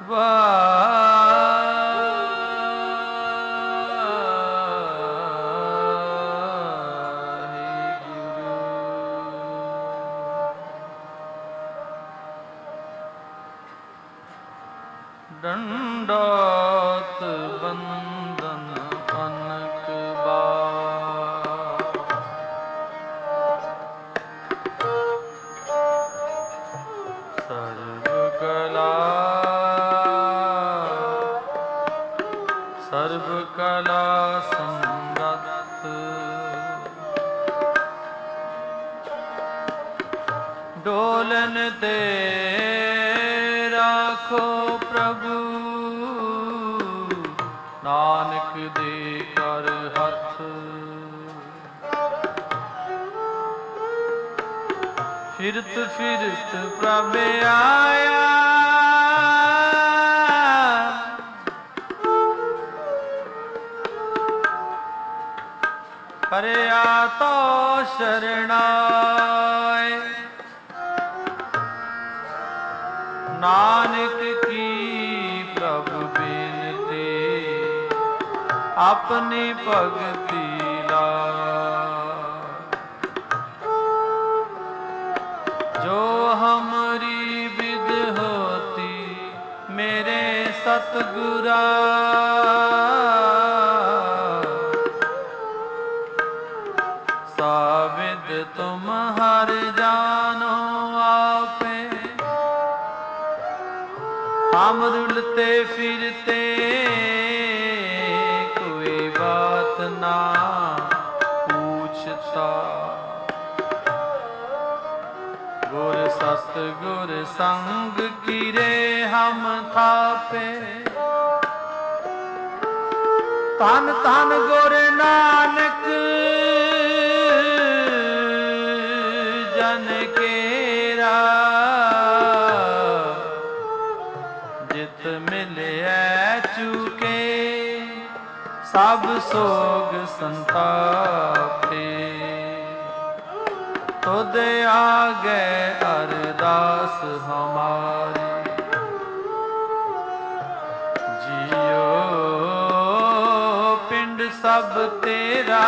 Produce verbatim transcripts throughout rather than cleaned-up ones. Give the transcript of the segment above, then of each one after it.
ਡੰਡਾਤ ਬੰਦਨ ਅਨਕ ਬਾਰ, ਸਰਬ ਕਲਾ ਸਰਬ ਕਲਾ ਸਮਰੱਥ, ਡੋਲਨ ਤੇ ਰਾਖੋ ਪ੍ਰਭੂ, ਨਾਨਕ ਦੇ ਕਰ ਹੱਥ। ਫਿਰਤ ਫਿਰਤ ਪ੍ਰਭ ਆਇਆ, ਪਰਿਆ ਤੋ ਸ਼ਰਣਾਏ, ਨਾਨਕ ਕੀ ਪ੍ਰਭ ਬੇਨਤੀ, ਆਪਣੀ ਭਗਤੀ ਲਾ। ਜੋ ਹਮਰੀ ਵਿਦ ਹੋਤੀ ਮੇਰੇ ਸਤਿਗੁਰਾ, ਸਾਵਿਦ ਤੁਮ ਹਰ ਜਾਨੋ ਆਪੇ, ਹਮ ਰੁਲਤੇ ਫਿਰਤੇ कोई बात ना पूछता, गुर सतगुर संग कीरे हम थापे, धन धन गुर नानक जन केरा, जित मिले चूके सब सोग संतापे, तुद आगे अरदास हमारी, जियो पिंड सब तेरा,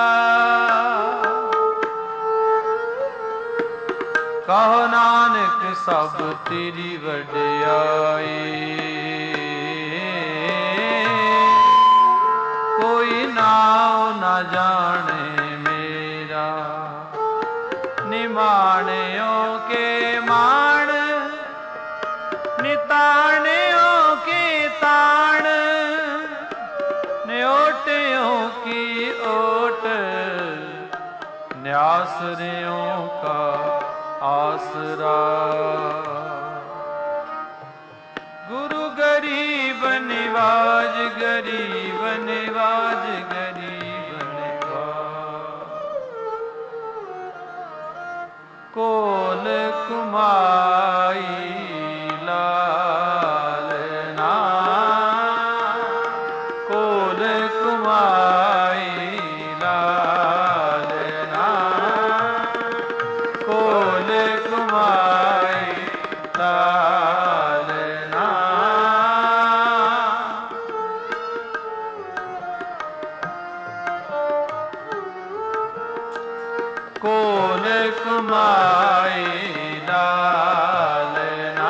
कहो नानक सब तेरी वड्याई, कोई नाव न जाने मेरा, निमाणियों के मान, निताणियों के ताण, न्योटियों की ओट, न्यासरियों का आसरा। गुरु गरीब निवाज, गरीब निवाज, गरीब निवाज, कोल कुमाई लालना, कोल कुमाई लालना, कोल कुमाई लालना, कोल कुमाई लालना,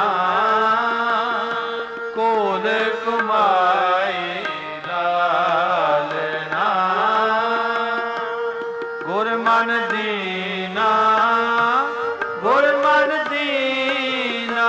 कोल कुमाई लालना, गुर मन दीना, गुर मन दीना,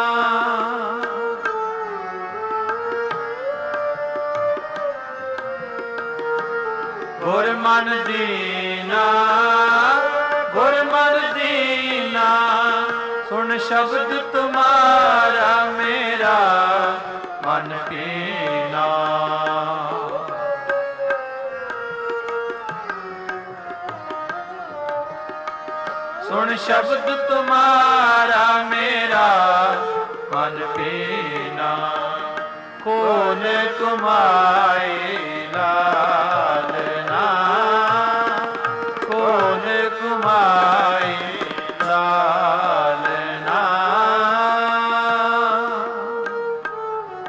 गुर मन दीना, गुर मन दीना, सुन शब्द तुम्हारा मेरा मन कीना। सुन शब्द तुम्हारा मेरा मन कीना, कोल कुमाई लालना, कोल कुमाई लालना,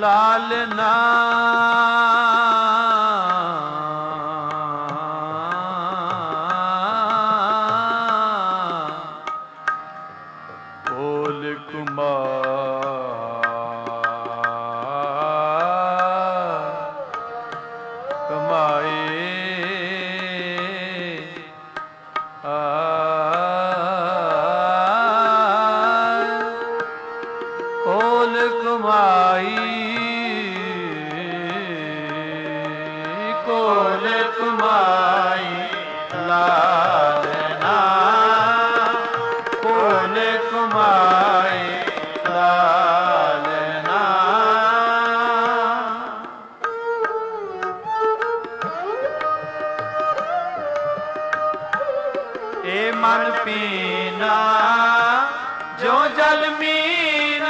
ਲਾਲਨਾ ਕੋਲ ਕੁਮਾਰ ਕਮਾਏ ਆ ਕੋਲ ਕੁਮਾਈ ਕੋਲ ਕੁਮਾਈ ਲਾਲਨਾ ਕੋਲ ਕੁਮਾਈ ਲਾਲਨਾ ਏ ਮਨ ਪੀਨਾ ਜੋ ਜਲ ਮੀਨਾ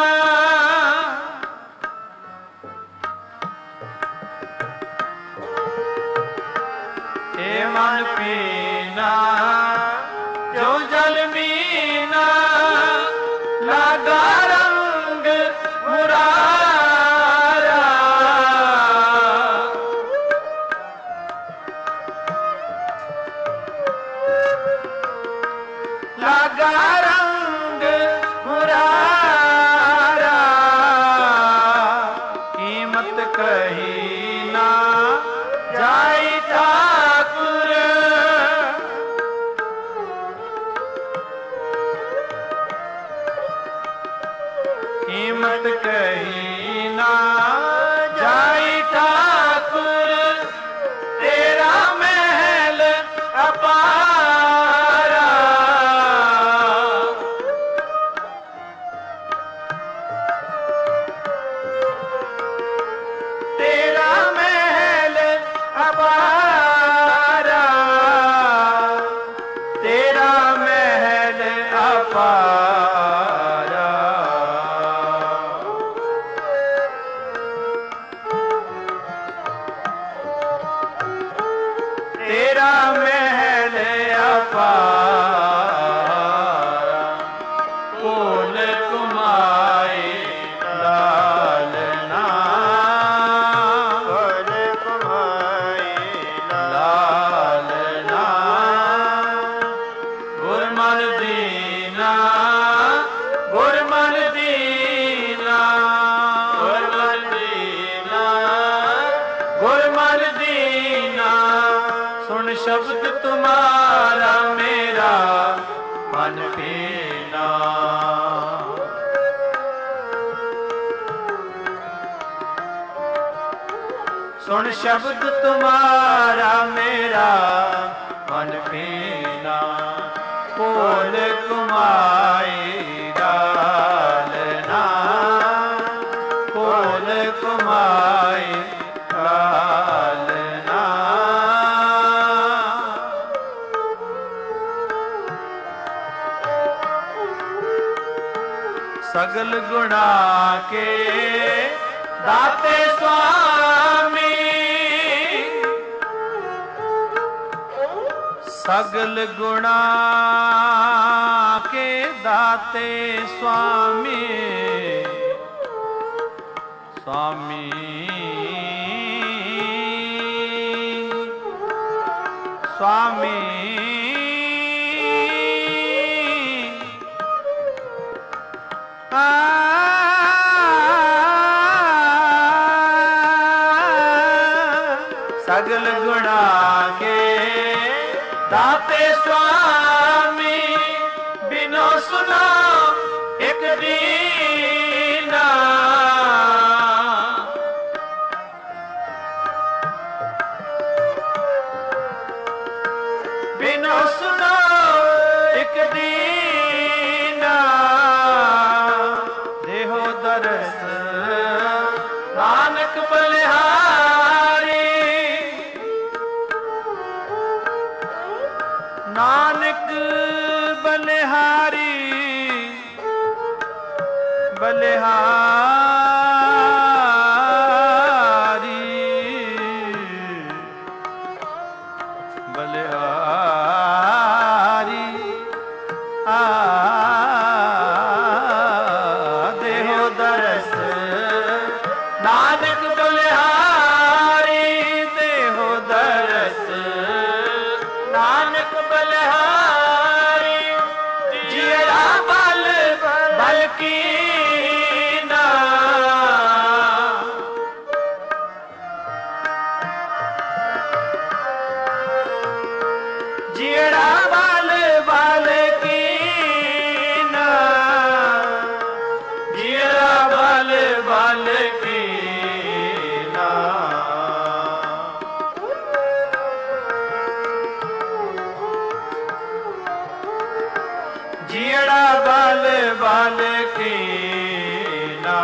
ਏ ਮਨ ਪੀਨਾ ਜੋ ਜਲ ਮੀਨਾ ਲਾਗਾ ਰੰਗ ਮੁਰਾਰਾ ਲਾਗਾ ਰੰਗ ਮੁਰਾਰਾ ਕੀਮਤ ਕਹੀ ਨਾ ਜਾਈ ਠਾਕੁਰ ਕੀਮਤ ਕਹੀ ਨਾ ਜਾਈ ਠਾਕੁਰ ਤੇਰਾ ਮਹਿਲ ਅਪਾਰਾ ਤੇਰਾ ਮਹਿਲ ਅਪਾਰਾ ਤੇਰਾ ਮਹਿਲ ਅਪਾਰਾ ਤੇਰਾ ਮਹਿਲ ਅਪਾਰਾ ਕੋਲ ਕੁਮਾਈ ਲਾਲਨਾ ਕੋਲ ਕੁਮਾਈ ਲਾਲਨਾ ਗੁਰਮਨ ਦੀਨਾ ਗੁਰਮਨ ਦੀਨਾ ਗੁਰਮਨ ਦੀਨਾ ਗੁਰਮਨ ਦੀਨਾ ਸੁਣ ਸ਼ਬਦ ਤੁਮਾਰਾ ਮੇਰਾ ਮਨ ਪੀਨਾ ਸੁਣ ਸ਼ਬਦ ਤੁਮਾਰਾ ਮੇਰਾ ਮਨ ਪੀਨਾ ਕੋਲ ਕੁਮਾਈ ਲਾਲਨਾ ਕੋਲ ਕੁਮਾਈ ਲਾਲਨਾ ਸਗਲ ਗੁਣਾ ਕੇ ਦਾਤੇ ਸੁਆਮੀ ਸਗਲ ਗੁਣਾ ਕੇ ਦਾਤੇ ਸੁਆਮੀ ਸੁਆਮੀ ਸੁਆਮੀ ਸਗਲ ਗੁਣਾ ਕੇ ਦਾਤੇ ਸੁਆਮੀ ਬਿਨੋ ਸੁਨਾ ਇੱਕ ਦੀਨਾ ਬਿਨੋ ਸੁਨਾ ਇੱਕ ਦੀਨਾ ਦੇਹੋ ਦਰਸ ਨਾਨਕ ਬਲਿਹਾਰੀ ਨਾਨਕ ਬਲਿਹਾਰੀ ਬਲਿਹਾਰੀ ਬਲਿਹਾਰੀ ਆ ਜੀੜਾ ਬਲ ਬਲ ਕੀਨਾ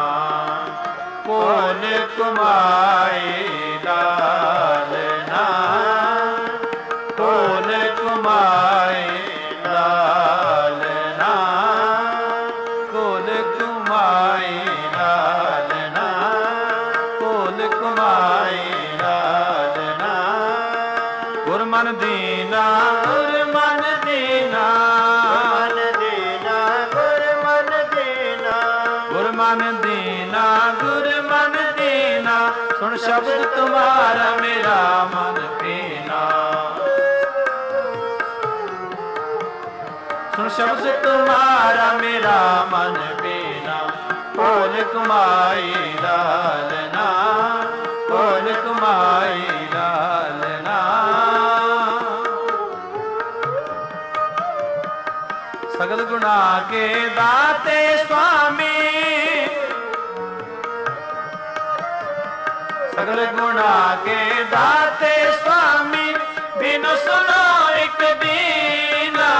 ਕੋਲ ਕਮਾਏ ਲਾਲਨਾ ਕੋਲ ਕਮਾਏ ਲਾਲਨਾ ਕੋਲ ਕਮਾਏ ਲਾਲਨਾ ਕੋਲ ਕਮਾਏ ਲਾਲਨਾ ਗੁਰਮਨ ਦੀਨਾ ਗੁਰਮਨ ਦੀਨਾ ਗੁਰਮਨ ਦੀਨਾ ਗੁਰਮਨ ਦੀਨਾ ਸੁਣ ਸ਼ਬਦ ਤੁਮਾਰਾ ਮੇਰਾ ਮਨ ਪੀਨਾ ਸੁਣ ਸ਼ਬਦ ਤੁਮਾਰਾ ਮੇਰਾ ਮਨ ਪੀਨਾ ਕੋਲ ਕਮਾਈ ਲਾਲਨਾ ਕੋਲ ਕਮਾਈ ਲਾਲਨਾ ਸਗਲ ਗੁਣਾ ਕੇ ਦਾਤੇ ਸੁਆਮੀ ਸਗਲ ਗੁਣਾ ਕੇ ਦਾਤੇ ਸੁਆਮੀ ਬਿਨੁ ਸੁਨੋ ਇਕ ਦੀਨਾ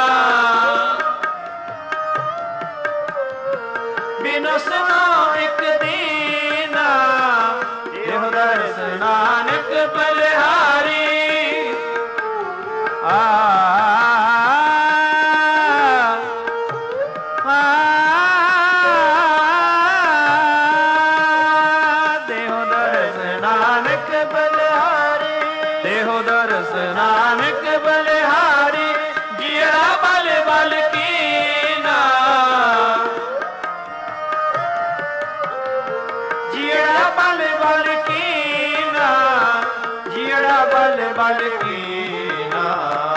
ਬਿਨੁ ਸੁਨੋ ਇਕ ਦੀਨਾ ਇਹੋ ਦਰਸ ਨਾਨਕ ਬਲਿਹਾਰੀ ਆ ਦੇਹੋ ਦਰਸ ਨਾਨਕ ਬਲਿਹਾਰੀ ਜੀੜਾ ਬਲ ਬਲ ਕੀਨਾ ਜੀੜਾ ਬਲ ਬਲ ਕੀਨਾ ਜੀੜਾ ਬਲ ਬਲ ਕੀਨਾ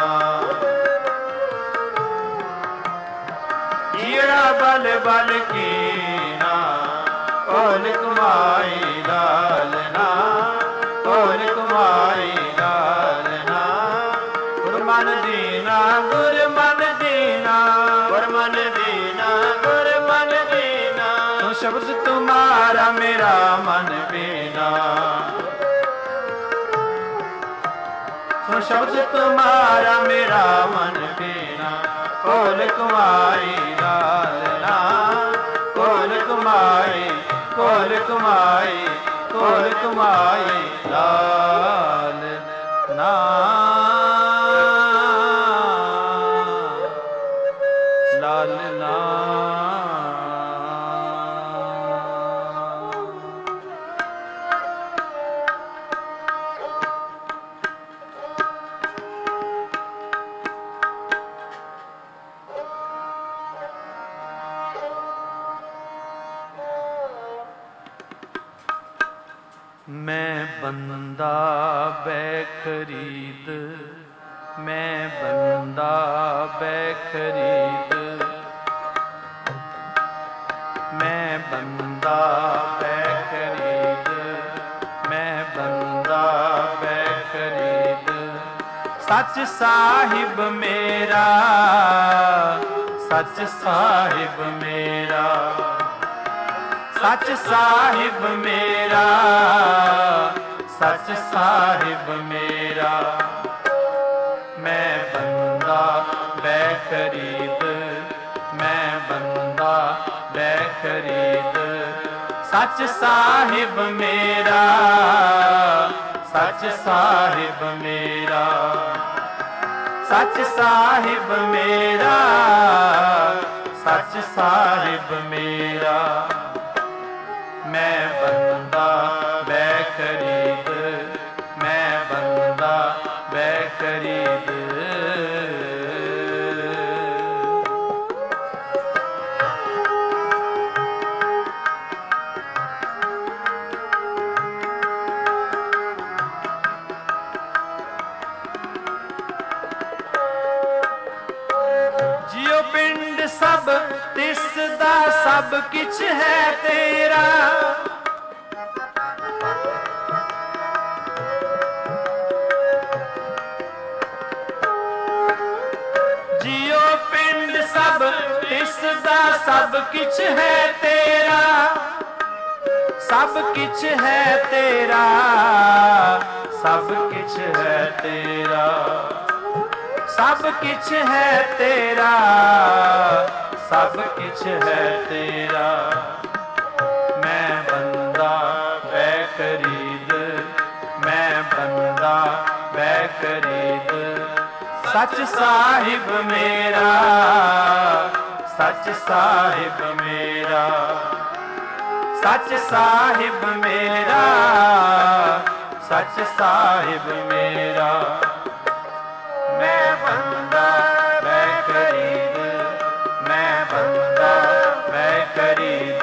ਜੀੜਾ ਬਲ ਬਲ ਕੀਨਾ ਕੋਲ ਕਮਾਈ ਲਾਲਨਾ ਕੋਲ ਕਮਾਈ ਲਾਲਨਾ ਗੁਰਮਨ ਦੀਨਾ ਗੁਰਮਨ ਦੀਨਾ ਗੁਰਮਨ ਦੀਨਾ ਗੁਰਮਨ ਦੀਨਾ ਤੂੰ ਸ਼ਬਦ ਤੁਮਾਰਾ ਮੇਰਾ ਮਨ ਪੀਨਾ ਤੂੰ ਸ਼ਬਦ ਤੁਮਾਰਾ ਮੇਰਾ ਮਨ ਪੀਨਾ ਕੋਲ ਕਮਾਈ ਲਾਲਨਾ ਕੋਲ ਕਮਾਈ ਕੋਲ ਕਮਾਈ ਕੋਲ ਕਮਾਈ ਲਾਲ ਨਾ ਲਾਲ ਨਾ मैं बंदा बैखरीद मैं बंदा बैखरीद मैं बंदा बैखरीद मैं बंदा बैखरीद सच साहिब मेरा सच साहिब मेरा सच साहिब मेरा सच साहिब मेरा मैं बंदा बैखरीद मैं बंदा बैखरीद सच साहिब मेरा सच साहिब मेरा सच साहिब मेरा सच साहिब मेरा मैं बंदा बैखरीद मैं बंदा बैखरीद जियो पिंड सब तिसदा सब किछ है तेरा जियो पिंड सब तिसदा सब किछ है तेरा सब किछ है तेरा सब किछ है तेरा सब किछ है तेरा किछ है तेरा। मैं बंदा बै खरीद, मैं बंदा बै खरीद। सच साहिब मेरा, सच साहिब मेरा, सच साहिब मेरा, सच साहिब मेरा। मैं बंदा बै खरीद, मैं बंदा बै खरीद।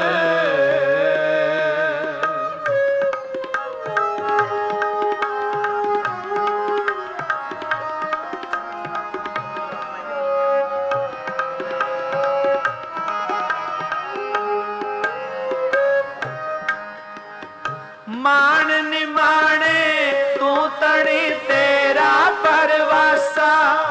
मान निमाणे तू तड़ी तेरा परवासा।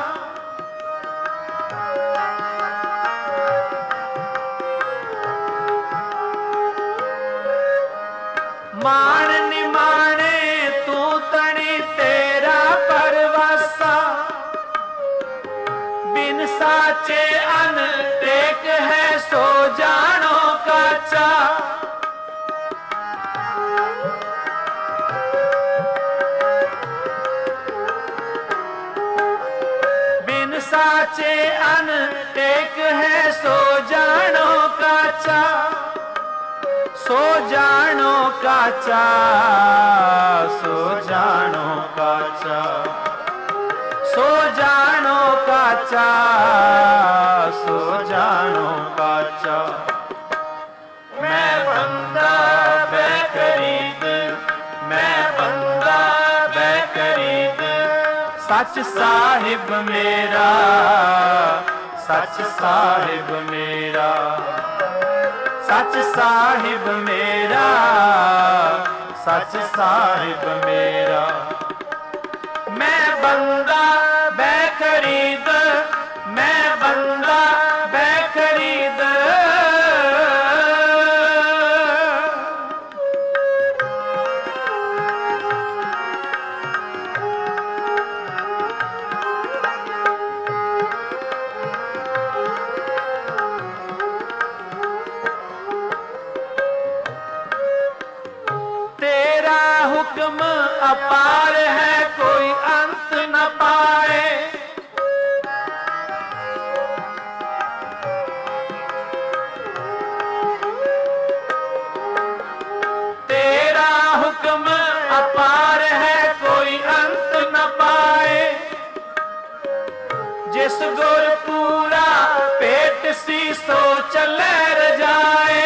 मान निमाणे तू तड़ी तेरा परवासा। बिन साचे अन टेक है सो जानो काचा। साचे अन टेक है सो जानो काचा। सो जानो काचा, सो जानो काचा, सो जानो काचा, सो जानो काचा। मैं बंदा बै खरीद, मैं बंदा बै खरीद। सच साहिब मेरा, सच साहिब मेरा, सच साहिब मेरा, सच साहिब मेरा। मैं बंदा बै खरीद, मैं बंदा बै खरीद। हुक्म अपार है कोई अंत न पाए। तेरा हुक्म अपार है कोई अंत न पाए। जिस गुर पूरा पेट सी सो चले रजाए।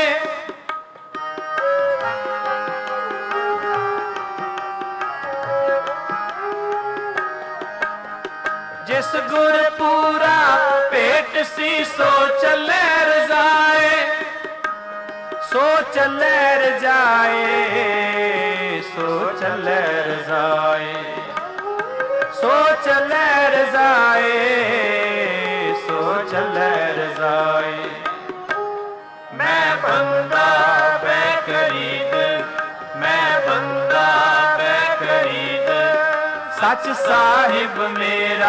जिस गुर पूरा पेट सी सो चले रजाए। सो चले रजाए, सो चले रजाए, सो चले रजाए, सो चले रजाए। मैं बंदा बै खरीद, मैं बंदा बै खरीद। सच साहिब मेरा,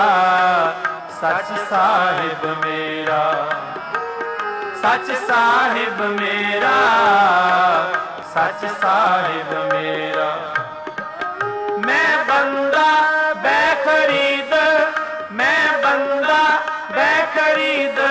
सच साहिब मेरा, सच साहिब मेरा, सच साहिब मेरा। मैं बंदा बै खरीद, मैं बंदा बै खरीद।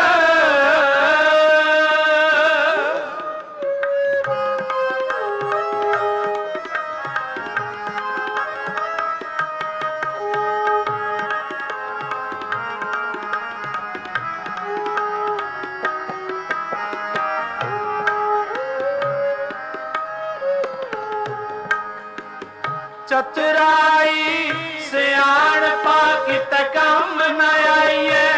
चतुराई सियाणपा किते कम न आईए।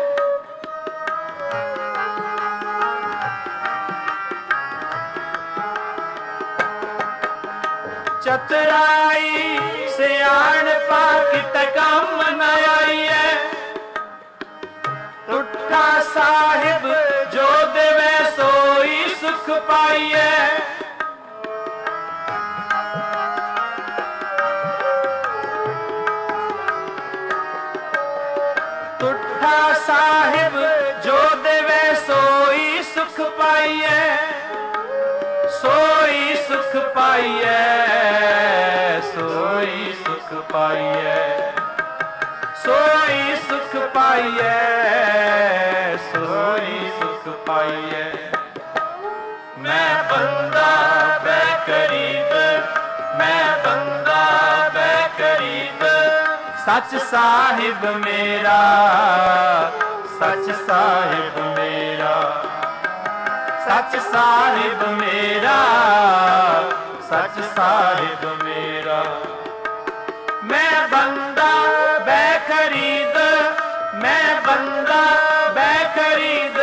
चतुराई सियाणपा किते कम न आईए। टुटा साहिब जो देवे सोई सुख पाइए। साहिब जो देवे कमाइए सोई सुख पाइए, सोई सुख पाइए, सोई सुख पाइए, सोई सुख पाइए। मैं बंदा बेकरीब, मैं बंदा बेकरीब, सच साहिब मेरा, सच साहिब मेरा, सच साहिब मेरा, सच साहिब मेरा। मैं बंदा बेखरीद, मैं बंदा बेखरीद,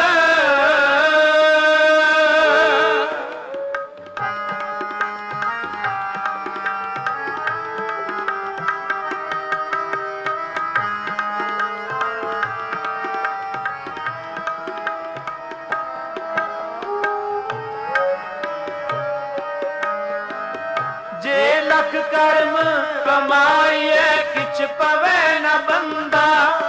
जे लख कर्म कमाइए किछ पवे न बंदा,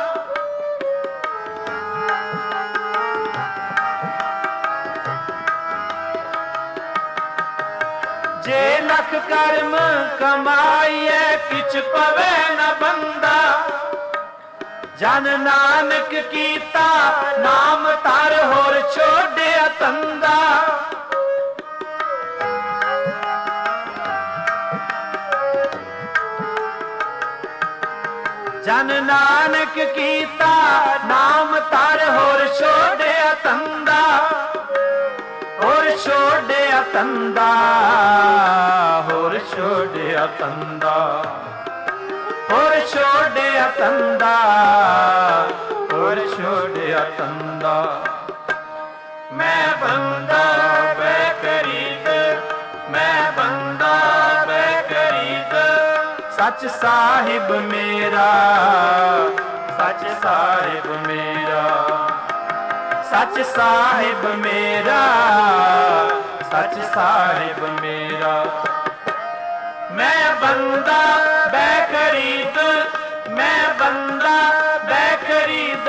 जे लख कर्म कमाइए किछ पवे न बंदा। जन नानक कीता नाम तर होर छोड़िया तंदा। जन नानक कीता नाम तर होर छोड़िया तंदा, होर छोड़िया तंदा, होर छोड़िया तंदा, होर छोड़िया तंदा, होर छोड़िया तंदा। मैं बंदा बेकरीद, मैं बंदा बेकरीद, सच साहिब मेरा, सच साहिब मेरा, सच साहिब मेरा, सच साहिब मेरा। मैं बंदा बेखरीद, मैं बंदा बेखरीद,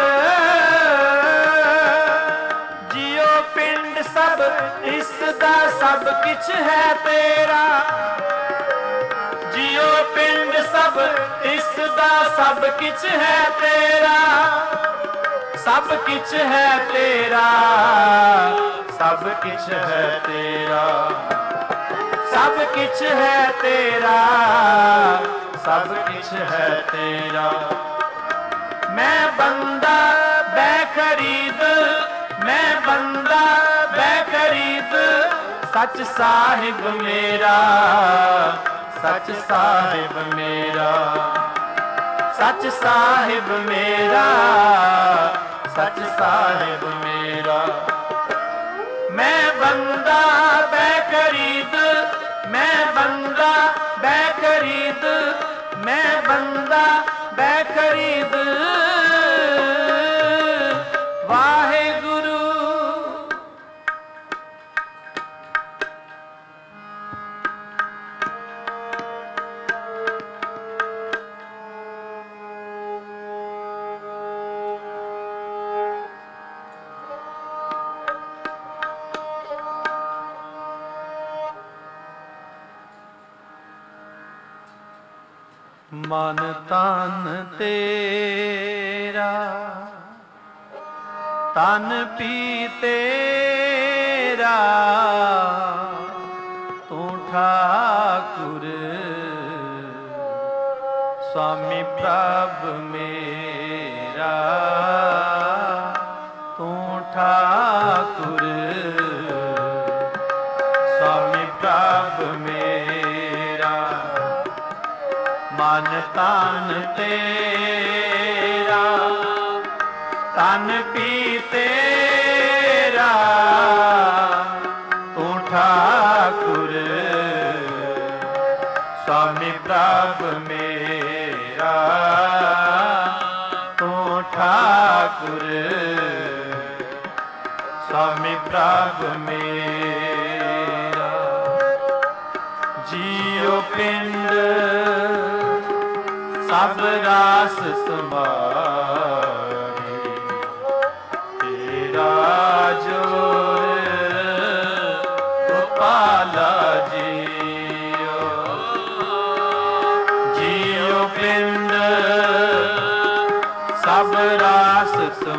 जियो पिंड सब इसदा सब किछ है तेरा, जियो पिंड सब इसदा सब किछ है तेरा, सब किछ है तेरा, सब किछ है तेरा, सब किछ है तेरा, सब किछ है तेरा। मैं बंदा बेखरीद, मैं बंदा बेखरीद, सच साहिब मेरा, सच साहिब मेरा, सच साहिब मेरा, सच साहिब मेरा। मैं बंदा बेखरीद, मैं बंदा बेखरीद, मैं बंदा बेखरीद। वाहे गुरु मन तन तेरा, तन पी तेरा, तू ठाकुर स्वामी प्रभ मेरा, तू ठाकुर स्वामी प्रभ मेरा। मन तन तेरा, तन पी तेरा, तू ठाकुर स्वामी प्रभ मेरा, तू ठाकुर स्वामी प्रभ मेरा। जियो पिंड सब रास समाए, तेरा जोर आस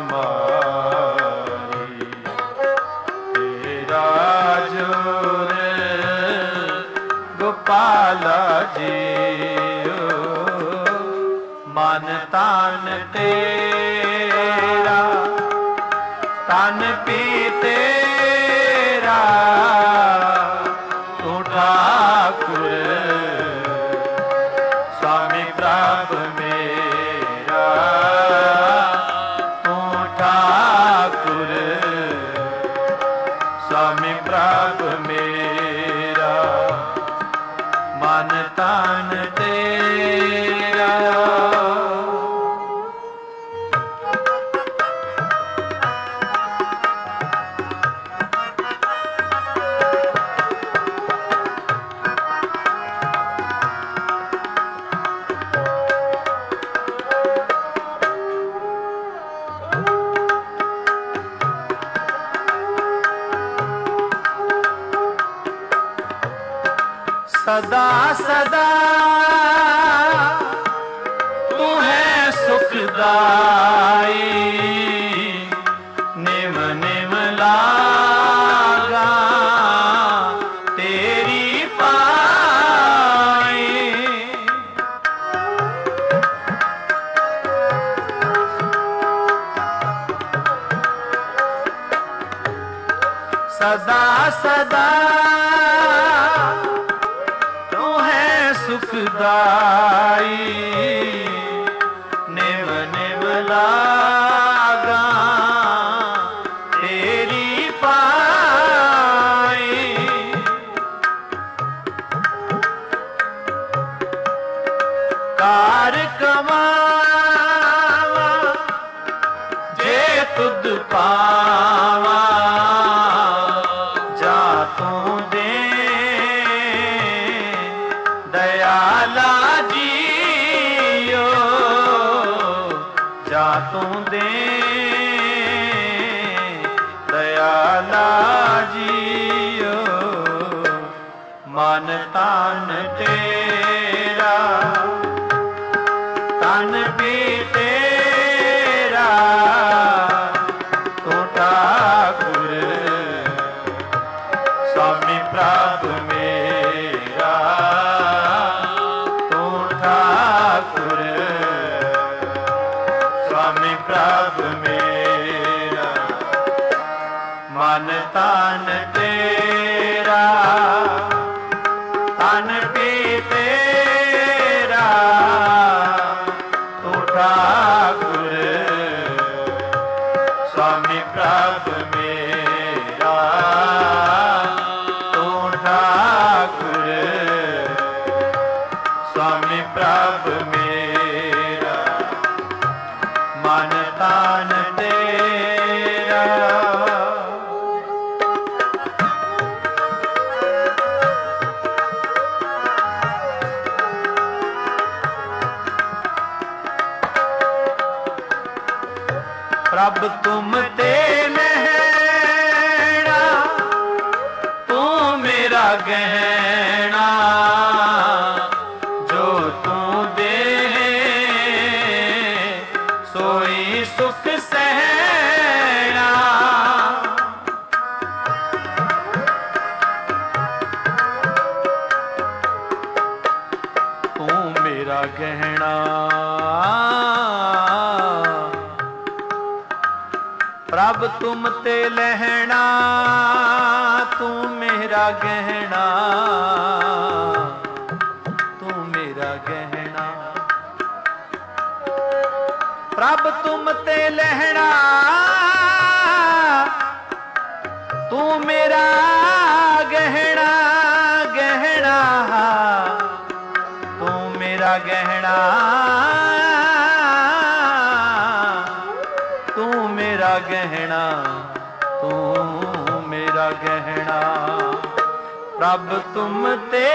तुम्हारी तेरा जोर गोपाला जी मन तान तेरा तन पी तेरा तू ठाकुर स्वामी प्रभ मेरा तू ठाकुर स्वामी प्रभ मेरा मन तन तेरा। सदा सदा तू है सुखदाई निम निम लागा तेरी पाई सदा सदा सुखदाई निव निव लागा तेरी पाई कार कमावा जे तुद पावा जा तू दे दयाला जियो जा तू दे दयाला जियो मन तन तेरा तन भी तेरा तू ठाकुर स्वामी प्रभ मेरा स्वामी प्रभ मेरा मन तन तेरा तन भी तेरा तू ठाकुर स्वामी प्रभ मेरा तू ठाकुर स्वामी प्रभ मेरा मन तन तेरा। प्रभ तुम ते लहरा तू मेरा गहना जो तू दे सोई सुख सहना तू मेरा गहना प्रभ तुम ते लहना तू मेरा गहना तू मेरा गहना प्रभ तुम ते लहना तू मेरा गहना गहना तू मेरा गहना तू मेरा गहना तू मेरा गहना प्रभ तुम ते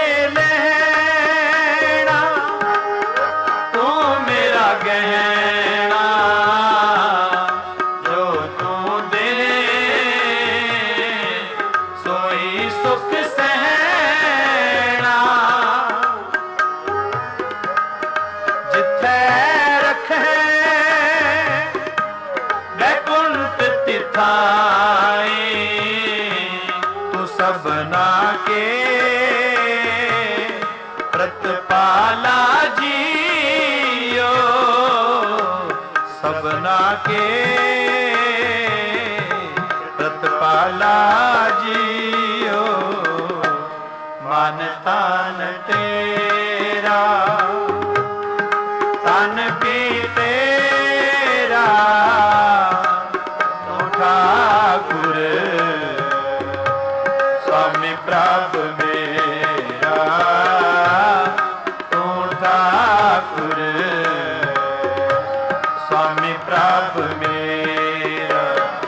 लहना तू मेरा गहना जो तू दे सोई सुख सहना जिथे रखे खाए तू सबना के प्रतिपाला जियो सबना के प्रतिपाला जियो मन तन तेरा तन भी तेरा तू ठाकुर स्वामी प्रभु मेरा तू ठाकुर स्वामी प्रभु मेरा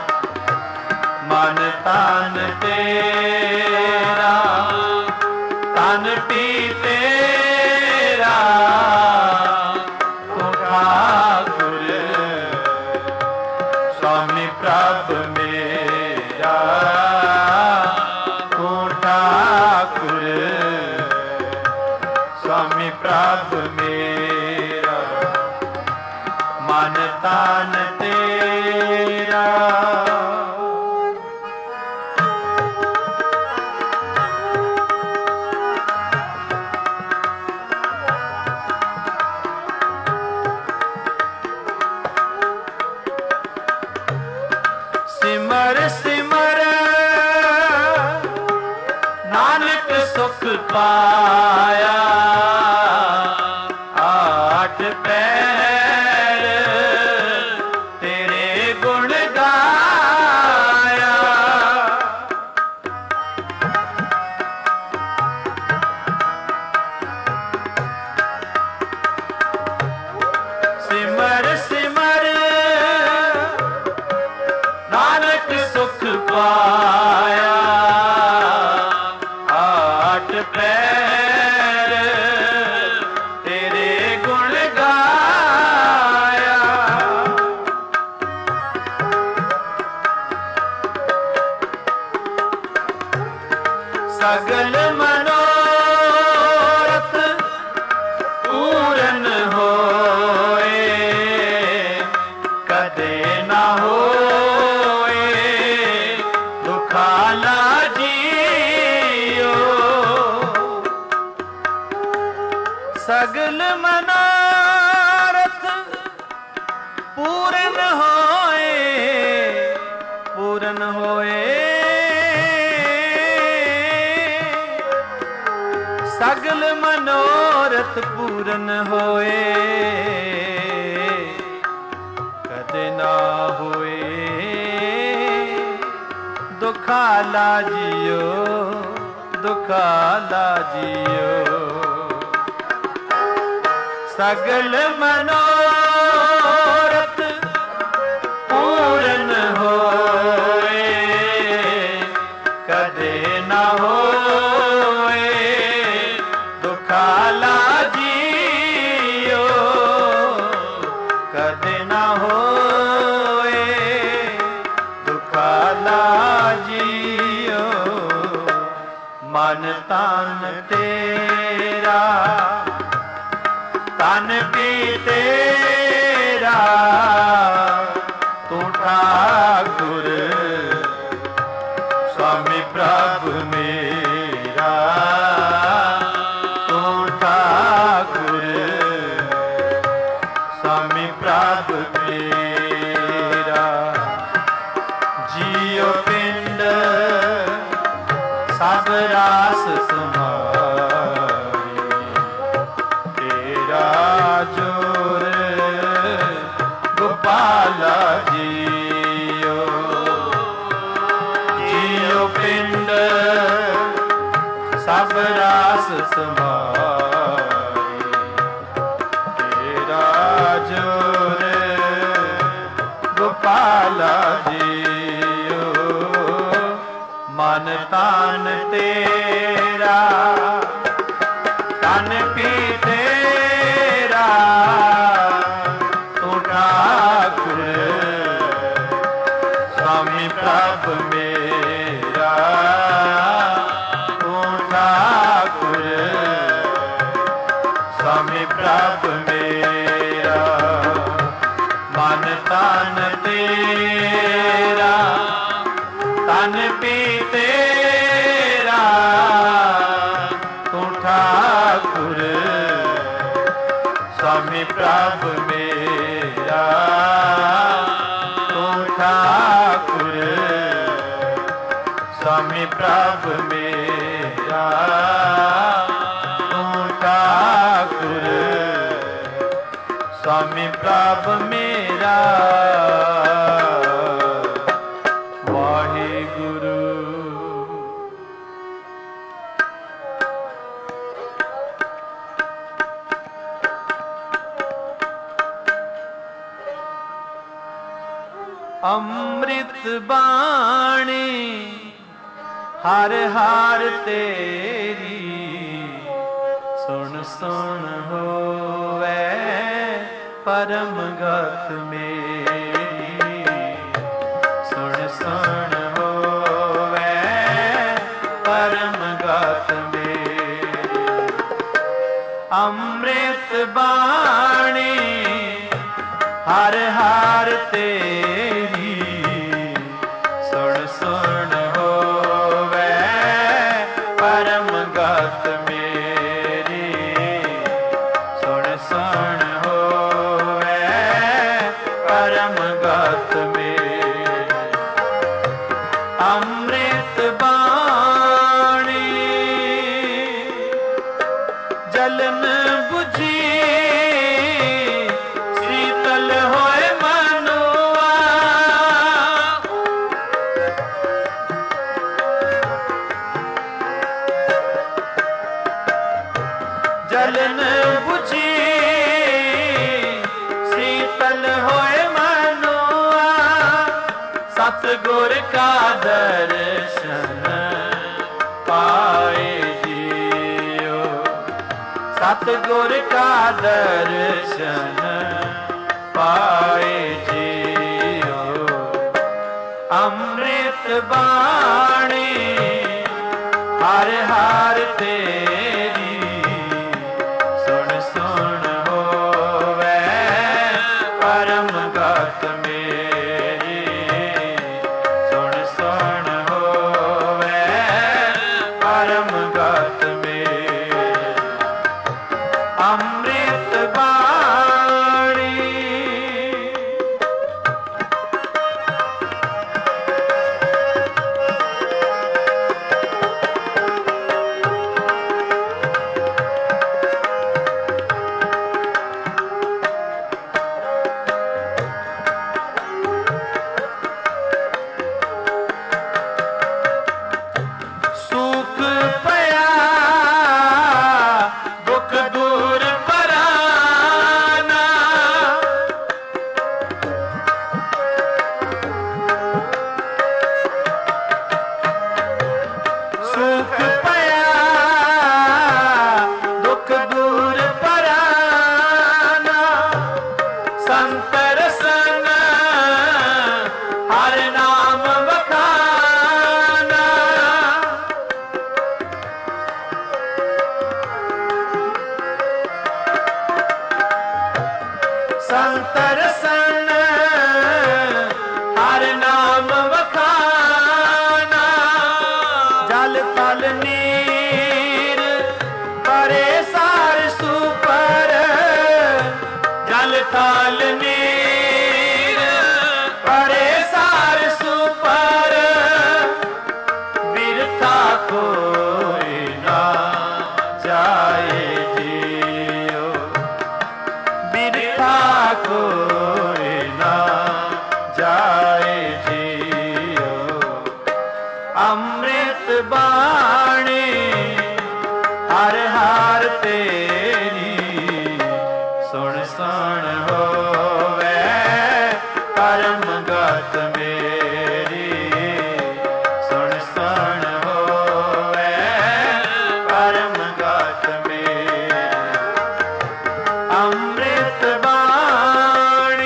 मन तन तेरा तन भी तेरा तू ठाकुर स्वामी प्रभु मेरा तू ठाकुर स्वामी प्रभु मेरा मन तन तेरा। सिमर सिमर नानक सुख पाया आठ पैर तेरे गुण गाया सिमर सिमर नानक सुख पाया आठ पैर तेरे गुण गाया सगल मनोरथ पूरन होए कदे ना हो दुखाला जियो सगल मनोरथ पूरन होए पूरन होए सगल मनोरथ पूरन होए कदे ना होए दुखाला जियो दुखाला जियो सगल मनोरथ पूरन होए कदे ना होए दुखाला जियो कदे ना होए दुखाला जियो मन तन तेरा तन भी तेरा तू ठाकुर स्वामी प्रभु मेरा तू ठाकुर स्वामी प्रभु मेरा जियो पिंड सब रास समाए तेरा जोर गोपाला जियो जियो पिंड सब रास समाए तेरा जोर गोपाला जियो मन तन तेरा तन भी तेरा तू ठाकुर स्वामी प्रभु मेरा तू ठाकुर स्वामी प्रभु मेरा मन तन तेरा प्रभ मेरा तू ठाकुर स्वामी प्रभ मेरा तू ठाकुर स्वामी प्रभ मेरा वाहिगुरु। अमृत बाणी हर हर तेरी सुन सुन होवे परम गत मेरी सुन सुन होवे परम गत मेरी। अमृत बाणी हर हर तेरी सुन सुन होवे परम गत मेरी सुन सुन होवे परम गत मेरी। अमृत बाणी जलन बुझी शीतल होए मनुआ जलन बुझी शीतल होए मनुआ सतगुर का दर्शन पाए जियो सतगुर का दर्शन पाए जियो। अमृत बाणी हर हर तेरी सुन सुन होवे परम गत मेरी सुन सुन होवे परम गत मेरी। अमृत बाणी सुख पया दुख दूर पराना सुख पया दुख दूर पराना संतर संग हर नाम बखाना संतर सन हर नाम वखाना जल तल नीर परे सार सुपर जल तल नीर परे सार सुपर बिरथा कोई ना जाए जियो बिरथा कोई ना जाए जियो। अमृत बाणी हर हर तेरी सुन सुन होवे परम गत मेरी सुन सुन होवे परम गत मेरी। अमृत बाणी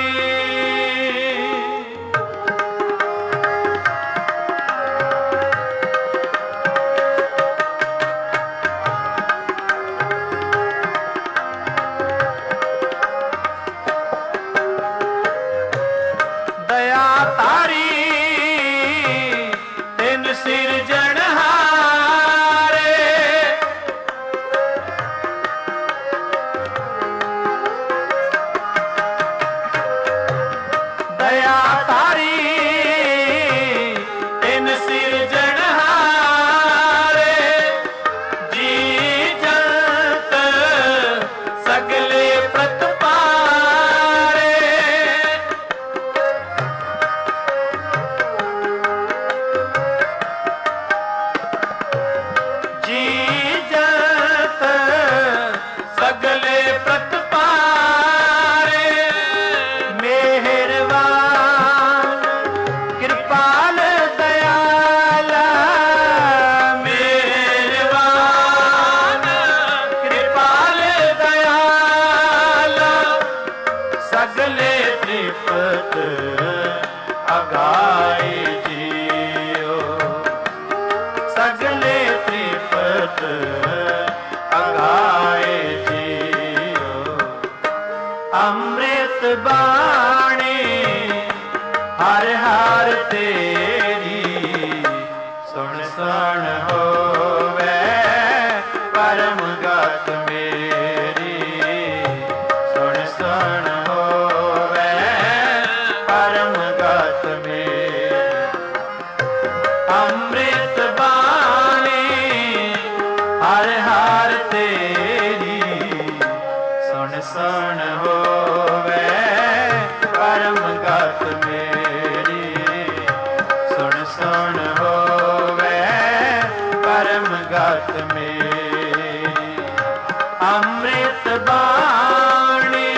दया तारी तिन सिरजनहारे कृपाल दयाला मेहरबान कृपाल दयाला सगले त्रिपत अगाए जियो सगले त्रिपत अगाए जियो अमृत बाणी हर हर तेरी सुन सुन होवे परम गत मेरी सुन सुन होवे परम गत मेरी अमृत बाणी हर हर तेरी सुन सुन होवे परम गत मेरी सुन सुन होवे परम गत मेरी अमृत बाणी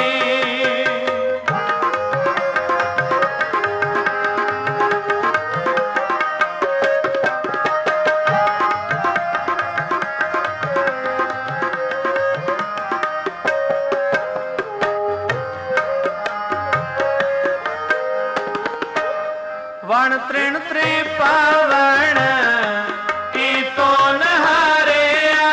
वण तृण त्रिपावण की तो नहारिया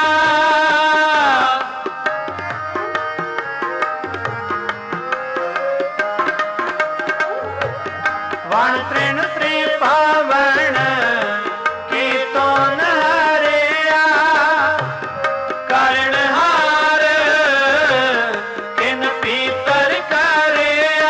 वण तृण त्रिपावण की तो नहारिया करणहार किन पीतर करिया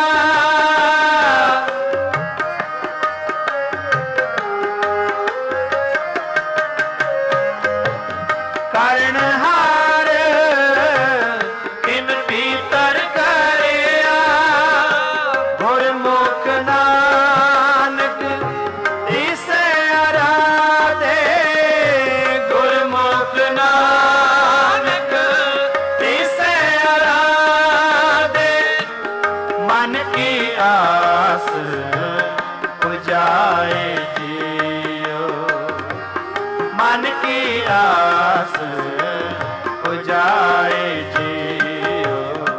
करणहार किन पीतर करिया गुरमुख नानक इसे आराधे गुरमुख नानक इसे आराधे मन की आस पुजाए जियो मन की आस पुजाए जियो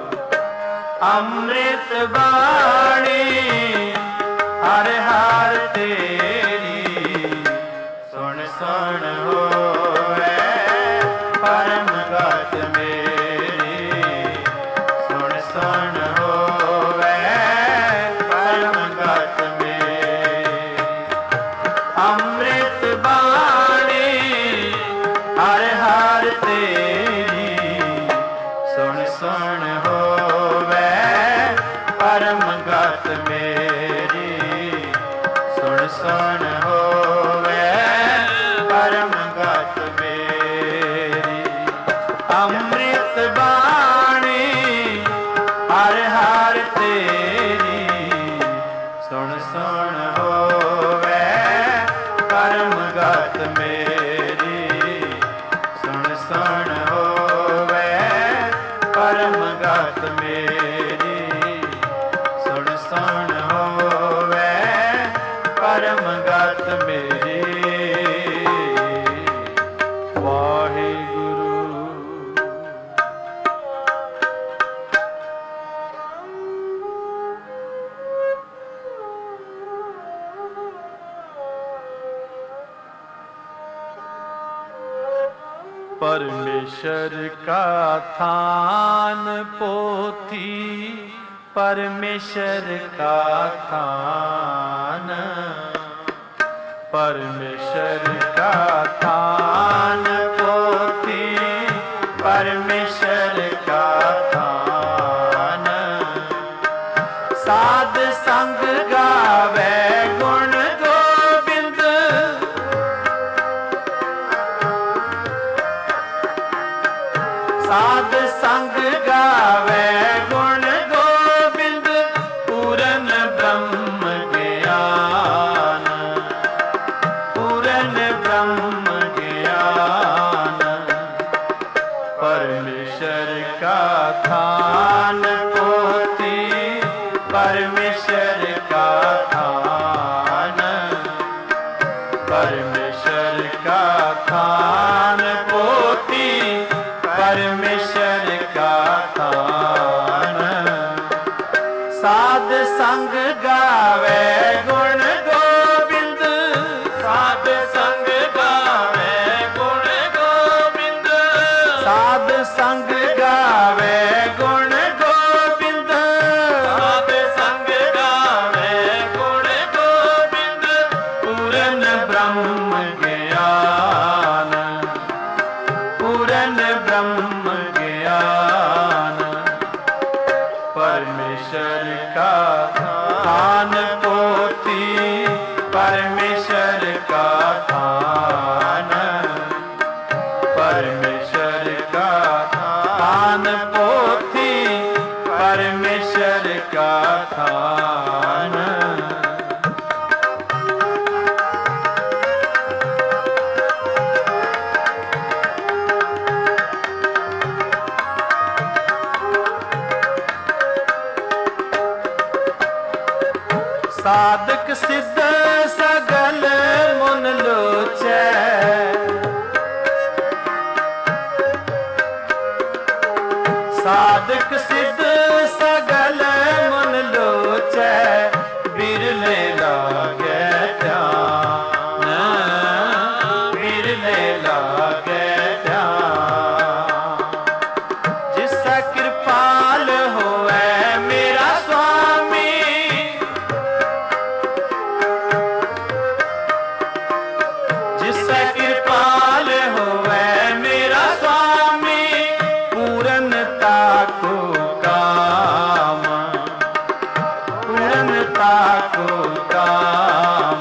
अमृत बाणी हर हर तेरी सुन सुन होवे परम गत मेरी सुन सुन होवे परम गत मेरी अमृत बाणी हर हर तेरी सुन सुन होवे परम गत मेरी सुन सुन होवे परम गत मेरी अमृत बाणी हर हर तेरी सुन सुन होवे परम गत मेरी सुन सुन होवे परम गत मेरी सुन सुन होवे परम गत मेरी वाहिगुरु परमेश्वर का थान पोथी परमेश्वर का थान परमेश्वर का थान पोथी परमेश्वर का थान साध संग गावे गुण गोबिंद साध संग गावे गुण गोबिंद पूरन ब्रह्म ज्ञान पूरन ब्रह्म ज्ञान संग गावे गुण गोबिंद, साध संग गावे गुण गोबिंद, साध संग गावे गुण गोबिंद, साध संग गावे गुण गोबिंद। पूरन ब्रह्म ज्ञान, पूरन ब्रह्म ज्ञान, परमेश्वर का थान पोथी, परमेश्वर का थान, परमेश्वर का थान पोथी, परमेश्वर का थान। साधक सिद्ध सगल मुन लोचै, साधक सिद्ध सगल मुन लोचै, बिरले लागे ध्यान, बिरले लागे ध्यान। जिसका कृपाल होवे मेरा स्वामी, जिसका कृपाल होवे मेरा स्वामी, पूर्णता को काम, पूर्णता को काम।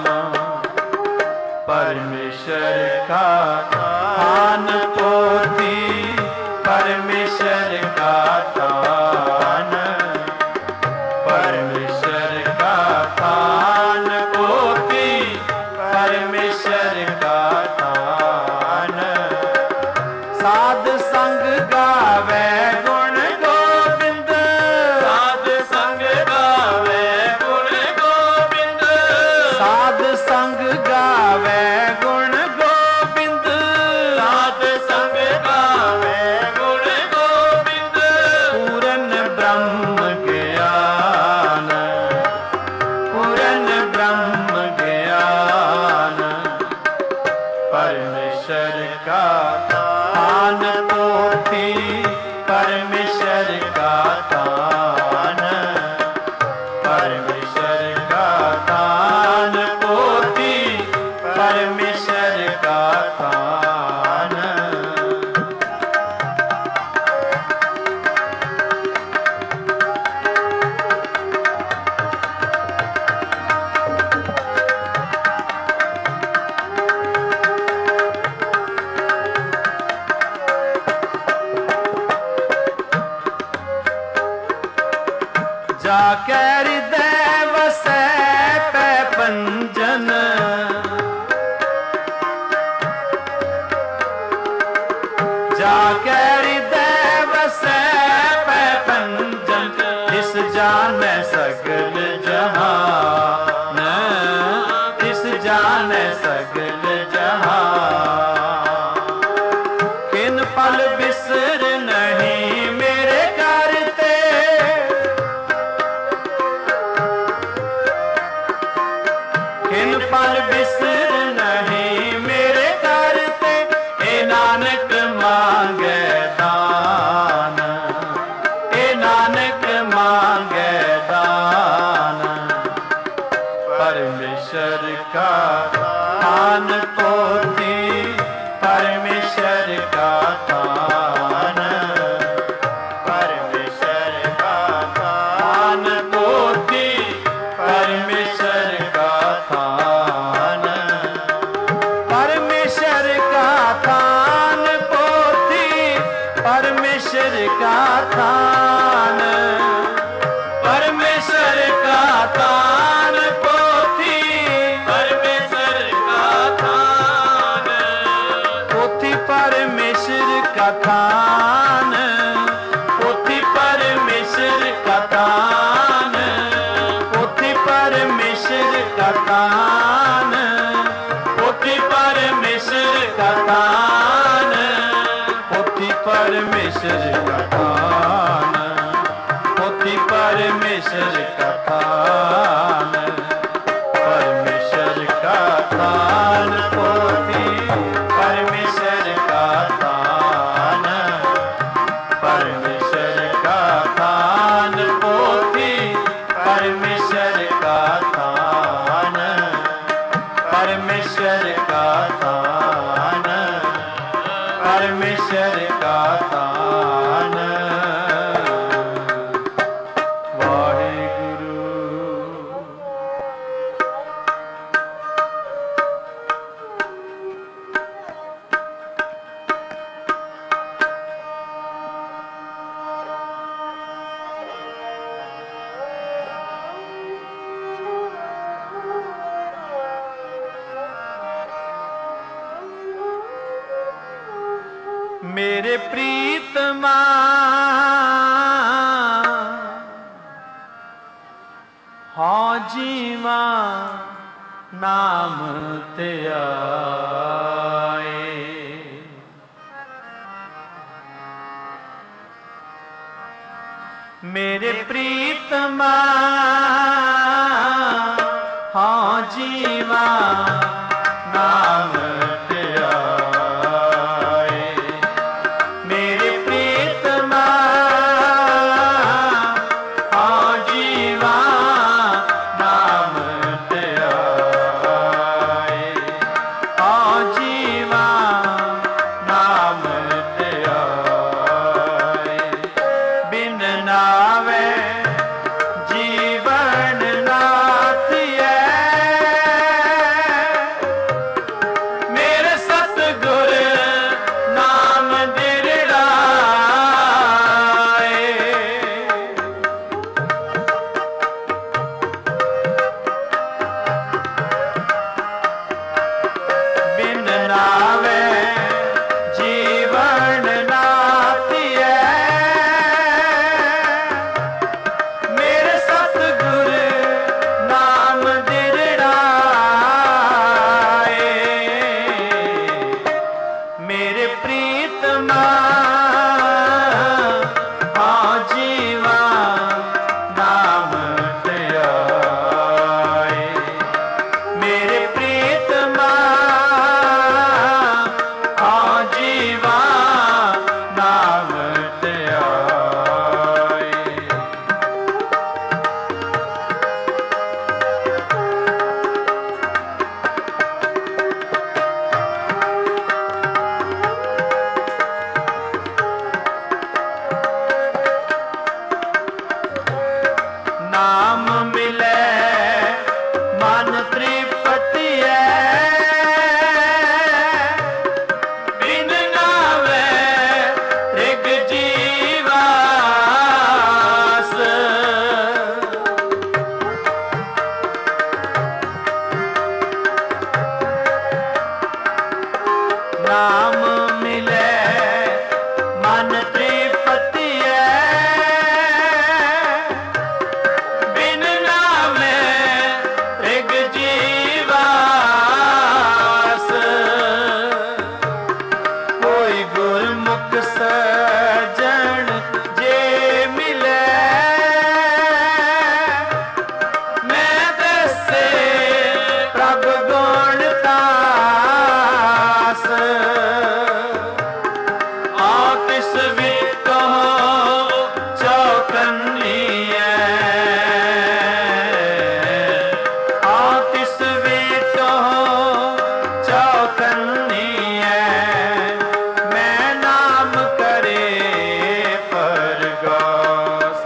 परमेश्वर का थान पोथी, परमेश्वर का थान, परमेश्वर का थान पोथी, परमेश्वर का थान। साध संग गावे गुण गोबिंद, साध संग गावे गुण गोबिंद, साध संग गावे गुण गोबिंद, साध संग गावे गुण गोबिंद। पूरन ब्रह्म ज्ञान, पूरन ब्रह्म ज्ञान, परमेश्वर का थान पोथी, परमेश्वर का थान, परमेश्वर का थान पोथी, परमेश्वर का थान। जाके हृदय वसै पै पंजन, जाके हृदय वसै पै पंजन। जिस जान सगल जहान, जिस जान सगल जहान। किन पल बिसर नहीं मेरे करते, किन पल बिसर नहीं मेरे करते। ए नानक मांगे दान, ए नानक मांगे दान। परमेश्वर का थान पोथी, परमेश्वर का थान, परमेश्वर का थान पोथी, परमेश्वर का थान, परमेश्वर का थान पोथी, परमेश्वर का थान, परमेश्वर का थान पोथी, परमेश्वर का थान, पोथी परमेश्वर का थान, पोथी परमेश्वर का थान, पोथी परमेश्वर का थान, पोथी परमेश्वर का थान, पोथी परमेश्वर का थान, पोथी पर परमेश्वर का थान, परमेश्वर का थान पोथी, परमेश्वर का थान, परमेश्वर का थान पोथी, परमेश्वर का थान, परमेश्वर का थान, परमेश्वर का थान। वाहिगुरु। मेरे प्रीतमा हाँ जीवा नाम ते आए, मेरे प्रीतमा हाँ जीवा नाम ते आए, मेरे प्रीतमा हाँ जीवा नाम ते आए, हाँ जीवा नाम ते आए, बिन नावे जीवन नाथिए, मेरे सतगुर नाम दिरड़ाए, बिन नावे जीवन नाथिए, मेरे सतगुर नाम दिरड़ाए, मेरे प्रीतमा हाँ जीवा नाम ते आए, मेरे प्रीतमा हाँ जीवा नाम ते आए। नाम मिले मन तृप्ति है, बिन नावे ऋग जीवास, नाम मिले मन तृप्ति है, बिन नामे ऋग जीवास, कोई गुरमुख सजन जे मिले, मैं दसे प्रभ गुण तास, आतिस वितो चौकन्नी है, आतिस वितो चौकन्नी है, मैं नाम करे परगास,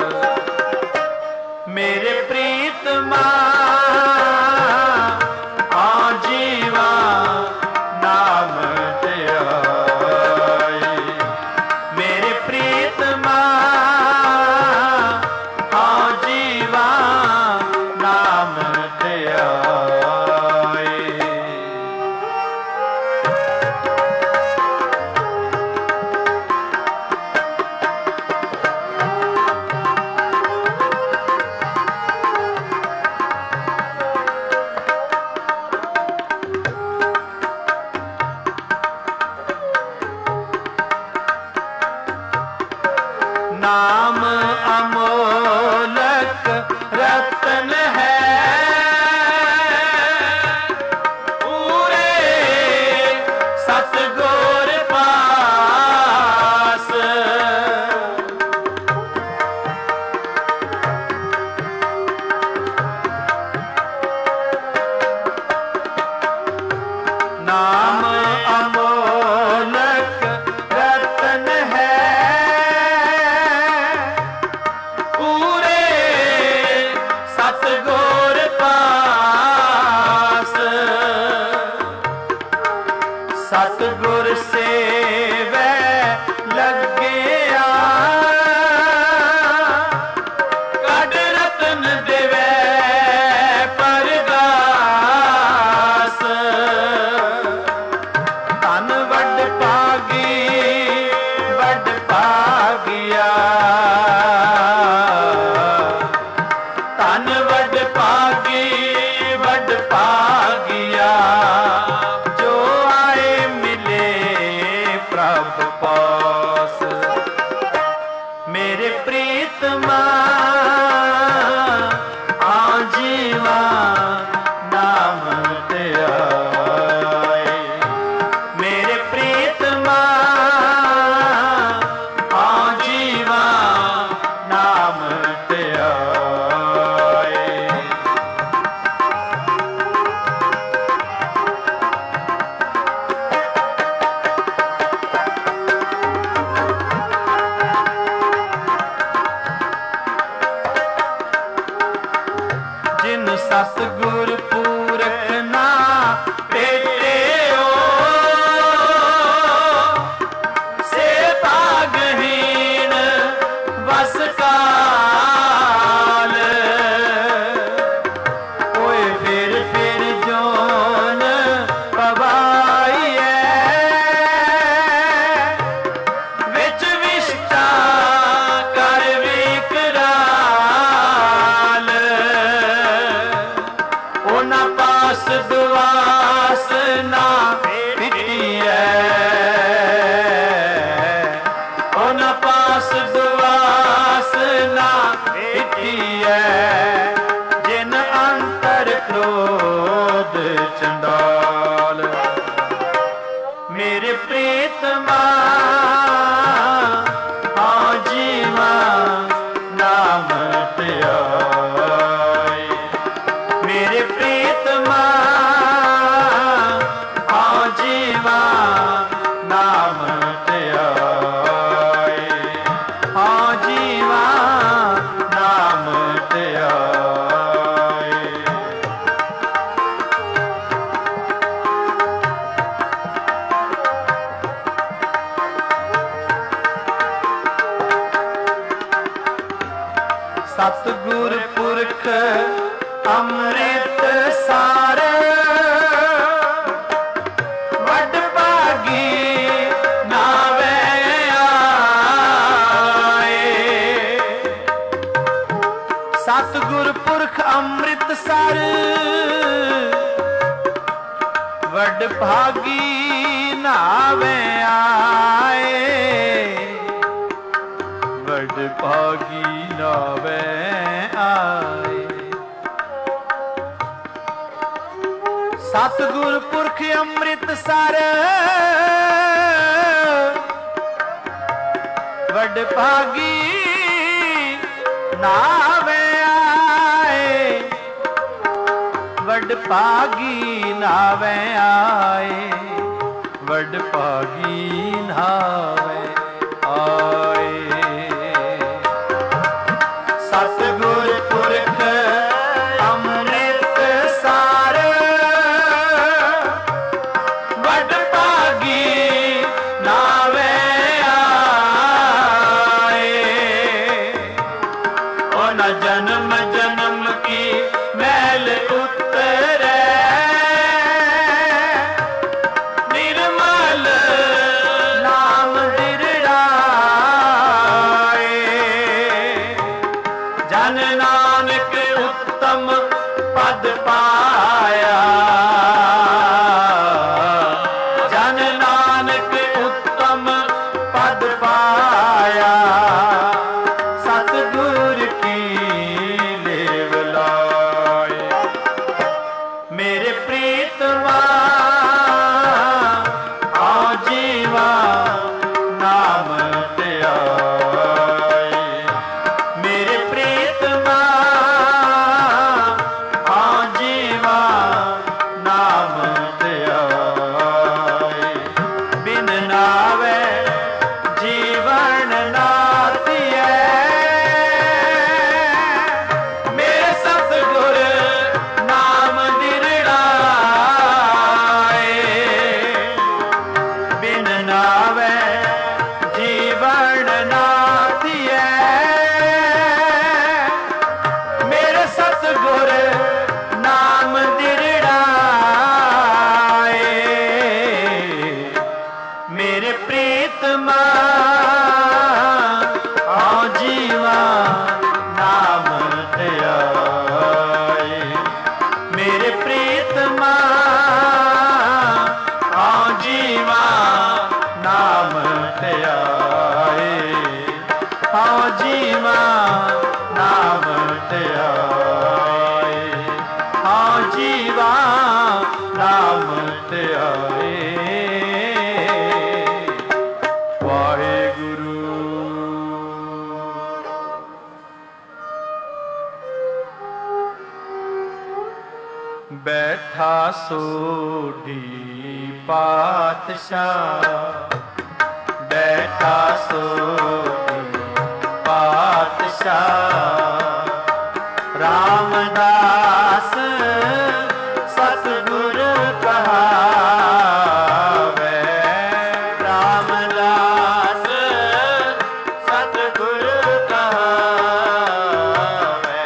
मेरे प्रीतमा आज सतगुर सेवै लग्गिया कड रतन देवै परगास धन वड भागी वड भागिया धन वड भागी वड भागिया जो आए मिले प्रभ पास मेरे प्रीतमा आजीवा नाम ध्याए मेरे प्रीतमा आजीवा नाम ध्याए जिन सतगुर पूरख ना भेटियो से भागहीन वस काल ओए फिर फिर जोन पवाइए विच विष्टा कर विकराल ओना पास दुआस ना पिटिए ओना पास दुआस ना पिटिए जिन अंतर क्रोध चंडाल मेरे प्रीतमा आजीवा नाम ध्याए मेरे प्रीतमा आजीवा नाम ध्याए आजीवा नाम ध्याए सतगुर पुरख अमृत सार वड भागी नावे आए सतगुर पुरख अमृत सार वड भागी नावे आए वड भागी नावे आए सतगुर पुरख अमृत सर वड भागी नावे आए वड भागी नावे आए वड भागी नावे आए सतगुर पुरख अमृत सार वड भागी नावे आए ओ न जन्म जन्म की मैल उतरे निर्मल नाम दिरड़ाए जन नानक उत्तम पद पाया जन नानक उत्तम पद पाया सतगुर की लेव लाए मेरे प्रीतमा आजीवा नाम ध्याए मेरे प्रीतमा आजीवा नाम ध्याए बिन नावे जीवन नातिए मेरे सतगुर नाम दिरड़ाए ਸੋਢੀ ਪਾਤਸ਼ਾਹ, ਬੈਠਾ ਸੋਢੀ ਪਾਤਸ਼ਾਹ। ਰਾਮਦਾਸ ਸਤਿਗੁਰ ਕਹਾਵੇ, ਰਾਮਦਾਸ ਸਤਿਗੁਰ ਕਹਾਵੇ,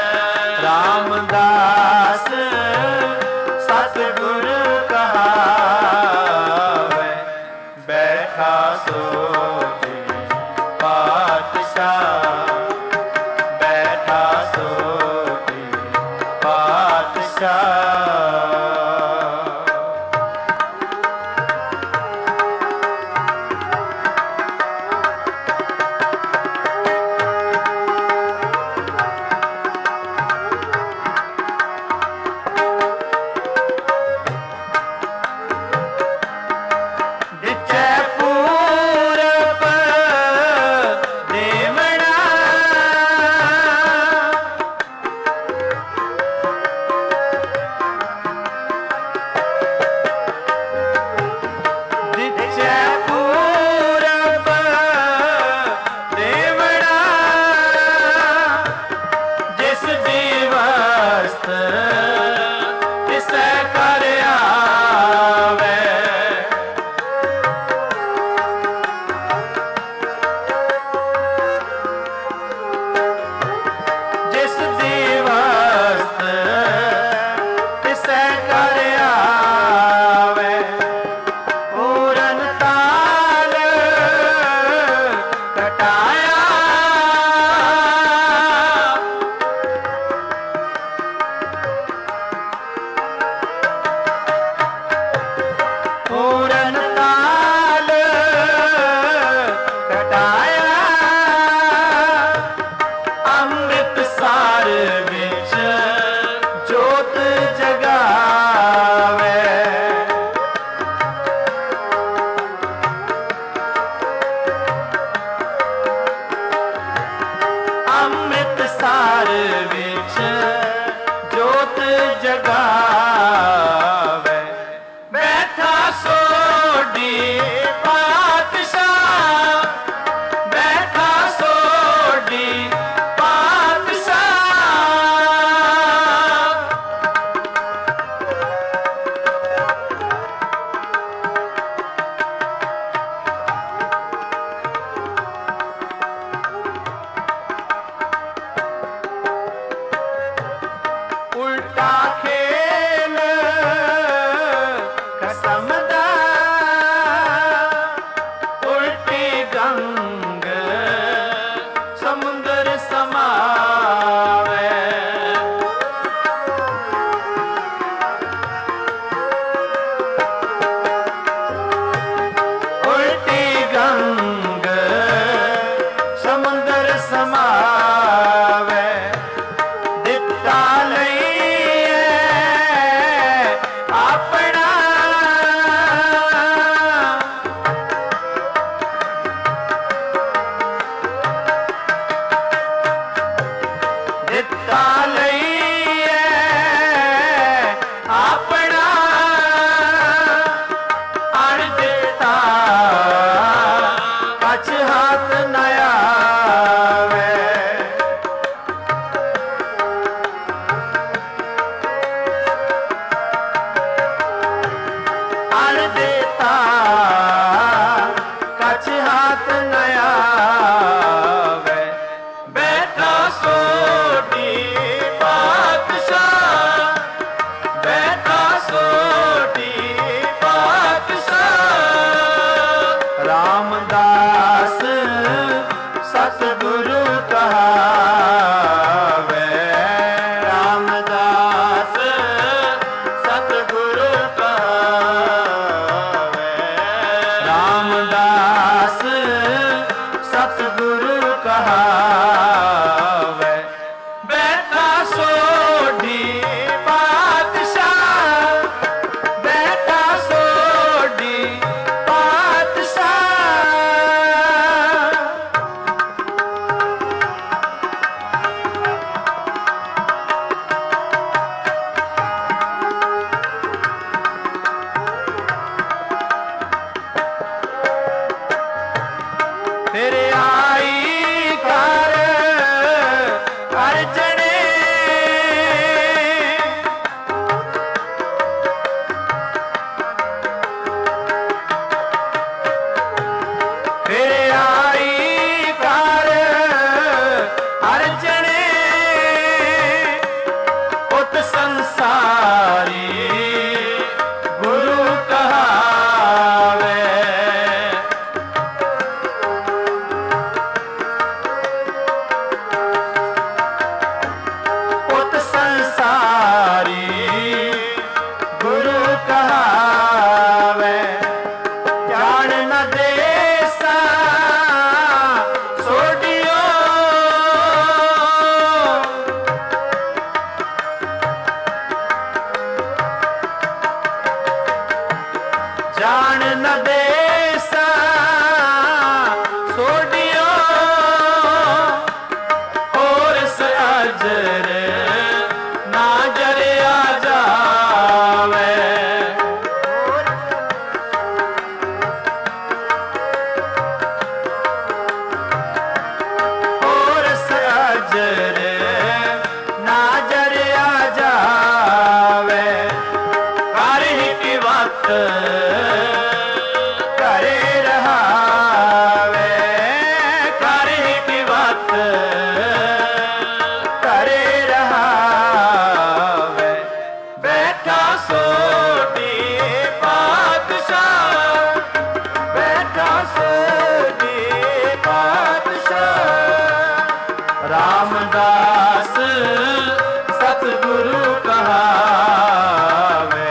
ਰਾਮਦਾਸ ਸਤਿਗੁਰ ਕਹਾਵੇ। ਬੈਠਾ ਸੋਢੀ ਪਾਤਸ਼ਾਹ, ਬੈਠਾ ਸੋਢੀ ਪਾਤਸ਼ਾਹ। ਅੰਮ੍ਰਿਤਸਰ ਵਿੱਚ ਜੋਤ ਜਗਾਵੇ, ਬੈਠਾ ਸੋਢੀ ਪਾਤਸ਼ਾਹ, ਬੈਠਾ ਸੋਢੀ ਪਾਤਸ਼ਾਹ। ਉਲਟਾ ਖੇਲ ਕਸਮ ਦਾ, ਉਲਟੀ ਗੰਗ ਸਮੁੰਦਰ ਸਮਾਵੇ, ਉਲਟੀ ਗੰਗ ਸਮੁੰਦਰ ਸਮਾਵੇ। ਦਿੱਤਾ ਦਿੱਤਾ ਲਈਏ ਆਪਣਾ, ਅਣ ਦਿੱਤਾ ਕੱਛ ਹੱਥ ਨ ਆਵੇ। ਅਣ ਦਿੱਤਾ ਕੱਛ ਹੱਥ ਨ ਆਵੇ। ਬੈਠਾ ਸੋਢੀ ਪਾਤਸ਼ਾਹ, ਬੈਠਾ ਸੋਢੀ ਪਾਤਸ਼ਾਹ। ਰਾਮਦਾਸ ਸਤਿਗੁਰ ਕਹਾਵੇ, ਰਾਮਦਾਸ ਸਤਿਗੁਰ ਕਹਾਵੇ, ਰਾਮਦਾਸ प्राण न देसा सोडियो और सजर ना जरिया जावे और सजर ना जरिया जावे कर ही की बात करे रहावे कर ही की बात करे रहावे बैठा सोटी पातशाह बैठा सोटी पातशाह रामदास सतगुरु कहावे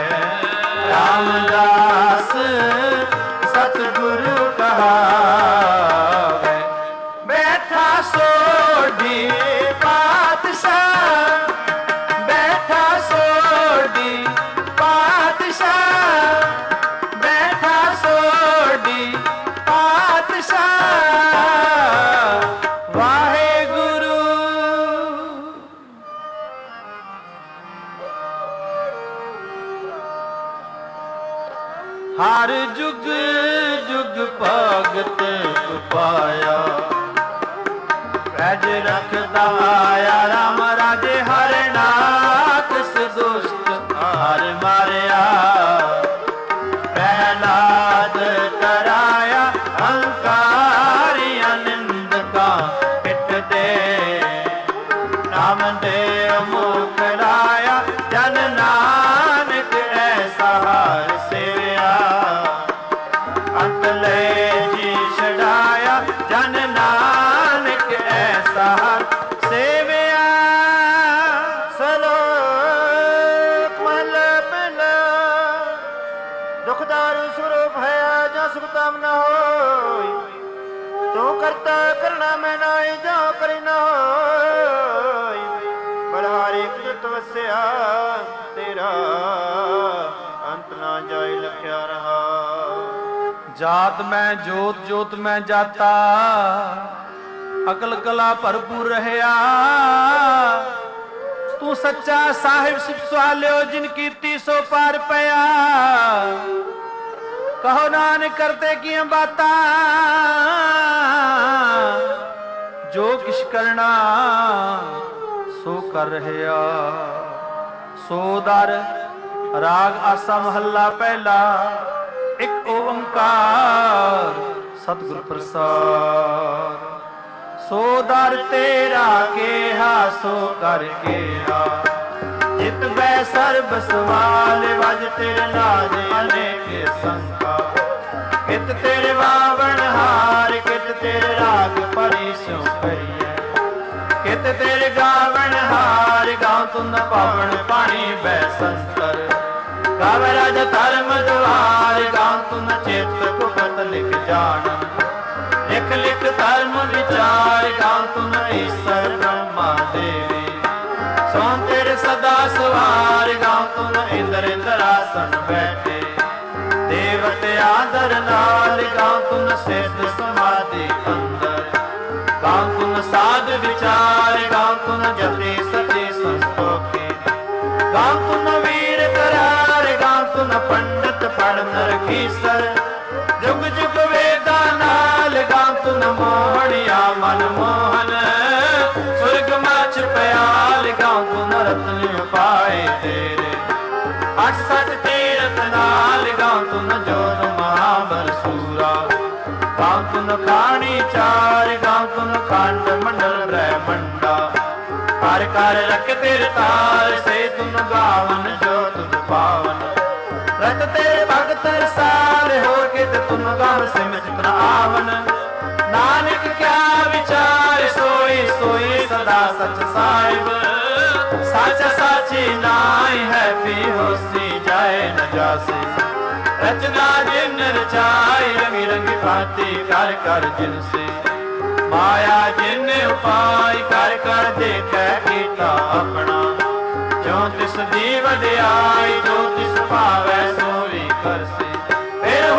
रामदास सतगुरु कहावे बैठा सोढ़ी पातशाह बैठा सोढ़ी पातशाह बैठा सोढ़ी पातशाह वाहे गुरु हर जुग जुग भगत पाया पैज रखदा आया राम राजे हर नाथ दुष्ट हार मारिया प्रहलाद कराया अहंकारिया निंदका पिट दे नाम दे मुख लाया जन नानक ऐसा हार सेविया अंत ले जी छड़ाया जन नानक ऐसा हार सेविया सलोक मल मिल दुखदारू स्वरूप है जा सुखताम न होई तू करता करना मैं नाई जो करी न होई बलहारी कृत वस्या तेरा अंत ना जाय लख्या रहा जात मैं जोत जोत मैं जाता अकल कला भरपूर रहया तू सच्चा साहिब सिप सवालियो जिन कीती सो पार पया कहो नानक करते किए बाता जो किश करना सो कर रहया सो दर राग आसा महला पहला एक ओंकार सतगुर प्रसाद सो दर तेरा केहा सो कर केहा जित बै सर्ब सवाल वज तेरे नाज अनेक संका कित तेरे वावण हार कित तेरे राग परिसों करिए कित तेरे गावण हार गाँव तुम पावण पानी बै संतर गावे राज धर्म द्वार गाँव तुम चित कुपत लिख जानन लिख लिख धर्म विचार गाँव तुम ईश्वर ब्रह्मा देवी सो तेरे सदा सवार गाँव तुम इंद्र इंद्रासन बैठे देवते आदर नाल गाँव तुम सिद्ध समाधि अंदर गाँव तुम साध विचार गाँव तुम जति सती संतोखे गाँव तुम वीर करार गाँव तुम पंडित पढ़ नरखीसर जुग जुग वेदा नाल गाँव तुम मोहनिया मन मोहन स्वर्ग मच प्याल गाँव तुम रत्न पाए तेरे अठ सठ तीरथ नाल गाँव तुम जोन महाबर सूरा गाँव तुम खानी चार गाँव तुम खंड मंडल ब्रह्मंडा कर कर रख तेरे तार से तुम गावन जो तुम पावन रत तेरे भगत साल हो के तुम गाव से मित्र आवन नानक क्या विचार सोई सोई सदा सच साहिब सच साची नाई है पी होसी जाए न जासे रचना जिन रचाई रंगी रंगी भांति कर कर जिनसे माया जिन उपाय कर कर देख कीता अपना जो तिस दी वड्याई जो तिस भावै सोई करसे फिर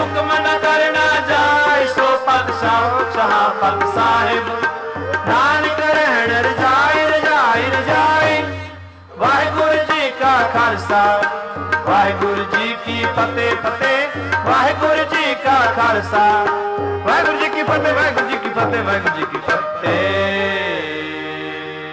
ਪਤ ਸਾਹਿਬ, ਨਾਨਕ ਰਹਿਣ ਰਜਾਈ ਰਜਾਈ ਰਜਾਈ। ਵਾਹਿਗੁਰੂ ਜੀ ਕਾ ਖਾਲਸਾ ਵਾਹਿਗੁਰੂ ਜੀ ਕੀ ਫਤਿਹ ਫਤਿਹ, ਵਾਹਿਗੁਰੂ ਜੀ ਕਾ ਖਾਲਸਾ ਵਾਹਿਗੁਰੂ ਜੀ ਕੀ ਫਤਿਹ, ਵਾਹਿਗੁਰੂ ਜੀ ਕੀ ਫਤਿਹ, ਵਾਹਿਗੁਰੂ ਜੀ ਕੀ ਫਤਿਹ।